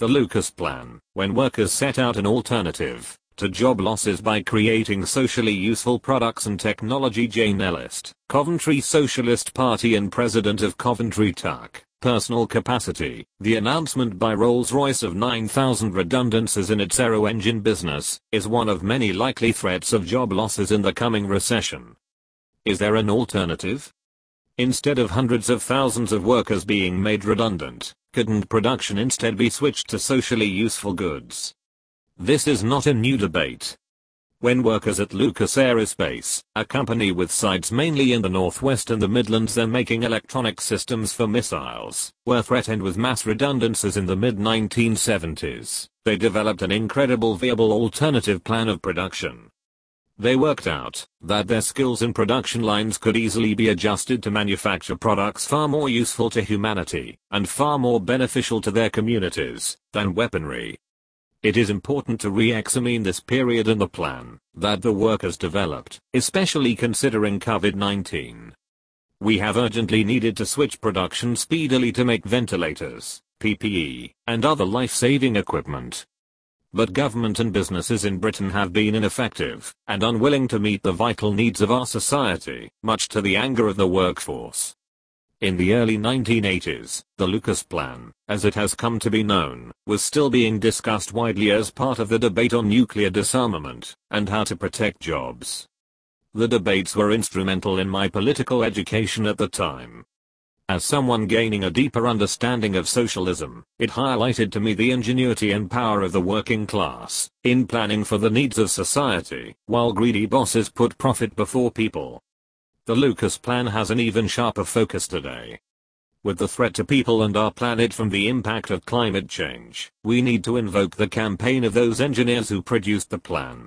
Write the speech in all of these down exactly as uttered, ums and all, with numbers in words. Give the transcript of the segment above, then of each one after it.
The Lucas Plan, when workers set out an alternative to job losses by creating socially useful products and technology. Jane Ellist, Coventry Socialist Party and President of Coventry Tuck. Personal capacity. The announcement by Rolls-Royce of nine thousand redundancies in its aero engine business is one of many likely threats of job losses in the coming recession. Is there an alternative? Instead of hundreds of thousands of workers being made redundant, couldn't production instead be switched to socially useful goods? This is not a new debate. When workers at Lucas Aerospace, a company with sites mainly in the Northwest and the Midlands and making electronic systems for missiles, were threatened with mass redundancies in the mid nineteen seventies, they developed an incredible viable alternative plan of production. They worked out that their skills and production lines could easily be adjusted to manufacture products far more useful to humanity and far more beneficial to their communities than weaponry. It is important to re-examine this period and the plan that the workers developed, especially considering COVID nineteen. We have urgently needed to switch production speedily to make ventilators, P P E, and other life-saving equipment. But government and businesses in Britain have been ineffective and unwilling to meet the vital needs of our society, much to the anger of the workforce. In the early nineteen eighties, the Lucas Plan, as it has come to be known, was still being discussed widely as part of the debate on nuclear disarmament and how to protect jobs. The debates were instrumental in my political education at the time. As someone gaining a deeper understanding of socialism, it highlighted to me the ingenuity and power of the working class in planning for the needs of society, while greedy bosses put profit before people. The Lucas Plan has an even sharper focus today. With the threat to people and our planet from the impact of climate change, we need to invoke the campaign of those engineers who produced the plan.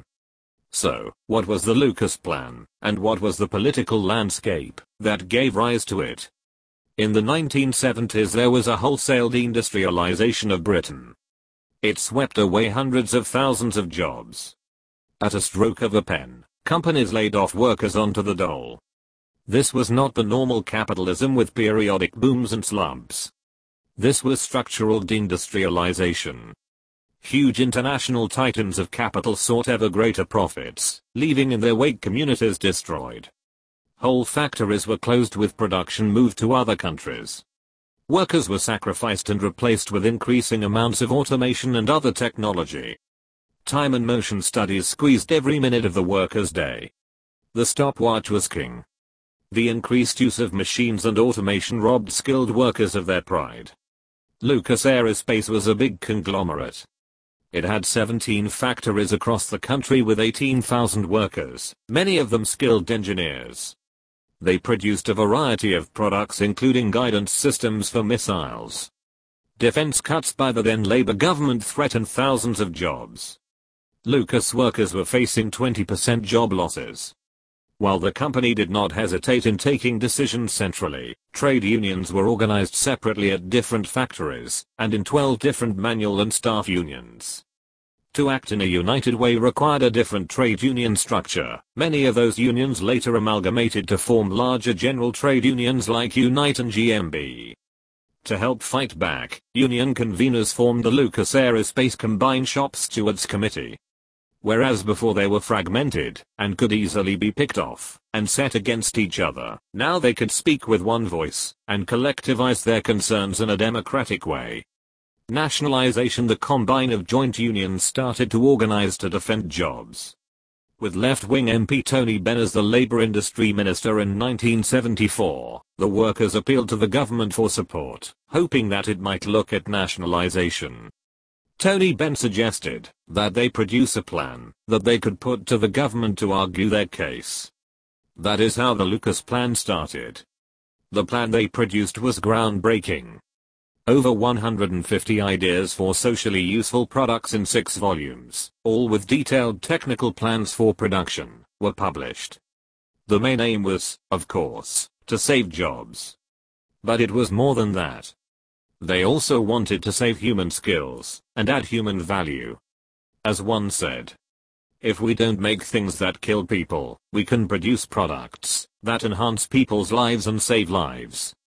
So, what was the Lucas Plan, and what was the political landscape that gave rise to it? In the nineteen seventies there was a wholesale deindustrialization of Britain. It swept away hundreds of thousands of jobs. At a stroke of a pen, companies laid off workers onto the dole. This was not the normal capitalism with periodic booms and slumps. This was structural deindustrialization. Huge international titans of capital sought ever greater profits, leaving in their wake communities destroyed. Whole factories were closed with production moved to other countries. Workers were sacrificed and replaced with increasing amounts of automation and other technology. Time and motion studies squeezed every minute of the worker's day. The stopwatch was king. The increased use of machines and automation robbed skilled workers of their pride. Lucas Aerospace was a big conglomerate. It had seventeen factories across the country with eighteen thousand workers, many of them skilled engineers. They produced a variety of products including guidance systems for missiles. Defense cuts by the then Labour government threatened thousands of jobs. Lucas workers were facing twenty percent job losses. While the company did not hesitate in taking decisions centrally, trade unions were organized separately at different factories, and in twelve different manual and staff unions. To act in a united way required a different trade union structure. Many of those unions later amalgamated to form larger general trade unions like Unite and G M B. To help fight back, union conveners formed the Lucas Aerospace Combined Shop Stewards Committee. Whereas before they were fragmented, and could easily be picked off, and set against each other, now they could speak with one voice, and collectivize their concerns in a democratic way. Nationalization. The combine of joint unions started to organize to defend jobs. With left-wing M P Tony Benn as the Labour Industry Minister in nineteen seventy-four, the workers appealed to the government for support, hoping that it might look at nationalization. Tony Benn suggested that they produce a plan that they could put to the government to argue their case. That is how the Lucas Plan started. The plan they produced was groundbreaking. Over one hundred fifty ideas for socially useful products in six volumes, all with detailed technical plans for production, were published. The main aim was, of course, to save jobs. But it was more than that. They also wanted to save human skills and add human value. As one said, if we don't make things that kill people, we can produce products that enhance people's lives and save lives.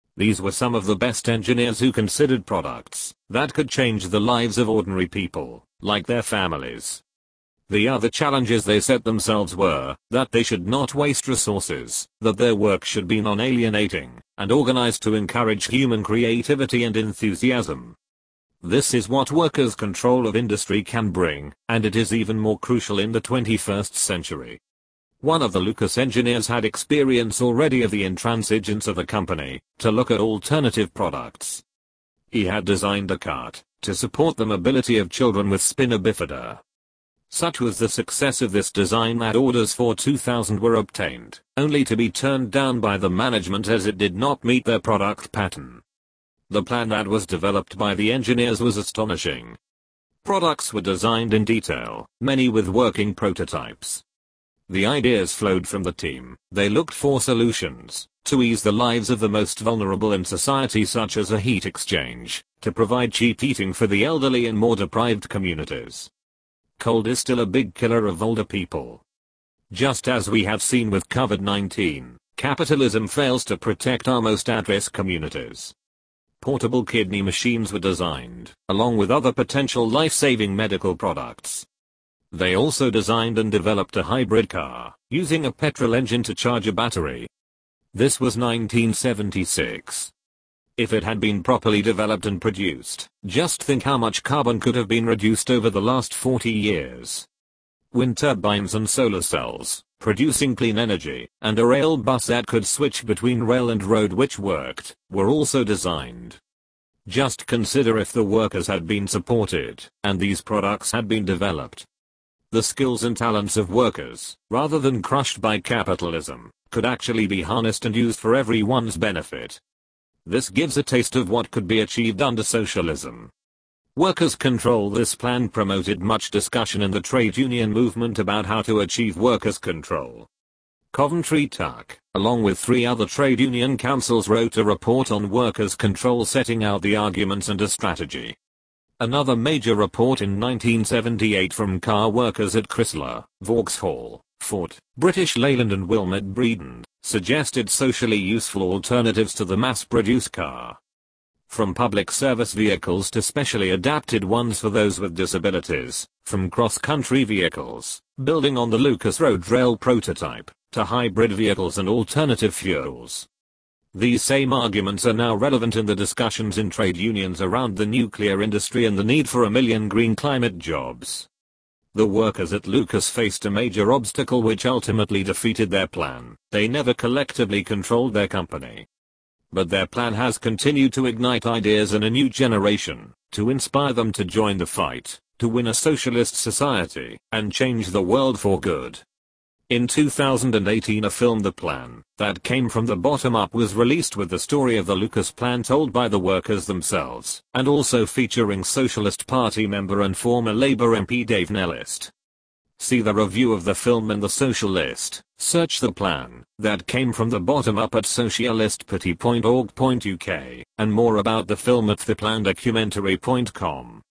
These were some of the best engineers who considered products that could change the lives of ordinary people, like their families. The other challenges they set themselves were that they should not waste resources, that their work should be non-alienating, and organized to encourage human creativity and enthusiasm. This is what workers' control of industry can bring, and it is even more crucial in the twenty-first century. One of the Lucas engineers had experience already of the intransigence of the company to look at alternative products. He had designed a cart to support the mobility of children with spina bifida. Such was the success of this design that orders for two thousand were obtained, only to be turned down by the management as it did not meet their product pattern. The plan that was developed by the engineers was astonishing. Products were designed in detail, many with working prototypes. The ideas flowed from the team. They looked for solutions to ease the lives of the most vulnerable in society, such as a heat exchange, to provide cheap heating for the elderly and more deprived communities. Cold is still a big killer of older people. Just as we have seen with COVID nineteen, capitalism fails to protect our most at-risk communities. Portable kidney machines were designed, along with other potential life-saving medical products. They also designed and developed a hybrid car, using a petrol engine to charge a battery. This was nineteen seventy-six. If it had been properly developed and produced, just think how much carbon could have been reduced over the last forty years. Wind turbines and solar cells, producing clean energy, and a rail bus that could switch between rail and road which worked, were also designed. Just consider if the workers had been supported, and these products had been developed. The skills and talents of workers, rather than crushed by capitalism, could actually be harnessed and used for everyone's benefit. This gives a taste of what could be achieved under socialism. Workers' control. This plan promoted much discussion in the trade union movement about how to achieve workers' control. Coventry T U C, along with three other trade union councils, wrote a report on workers' control setting out the arguments and a strategy. Another major report in nineteen seventy-eight from car workers at Chrysler, Vauxhall, Ford, British Leyland and Wilmot Breedon suggested socially useful alternatives to the mass-produced car. From public service vehicles to specially adapted ones for those with disabilities, from cross-country vehicles, building on the Lucas Road Rail prototype, to hybrid vehicles and alternative fuels. These same arguments are now relevant in the discussions in trade unions around the nuclear industry and the need for a million green climate jobs. The workers at Lucas faced a major obstacle which ultimately defeated their plan. They never collectively controlled their company. But their plan has continued to ignite ideas in a new generation, to inspire them to join the fight, to win a socialist society, and change the world for good. In two thousand eighteen, a film, The Plan, that came from the bottom up, was released with the story of the Lucas plan told by the workers themselves, and also featuring Socialist Party member and former Labour M P Dave Nellist. See the review of the film in The Socialist. Search The Plan, that came from the bottom up at socialist party dot org dot U K, and more about the film at the plan documentary dot com.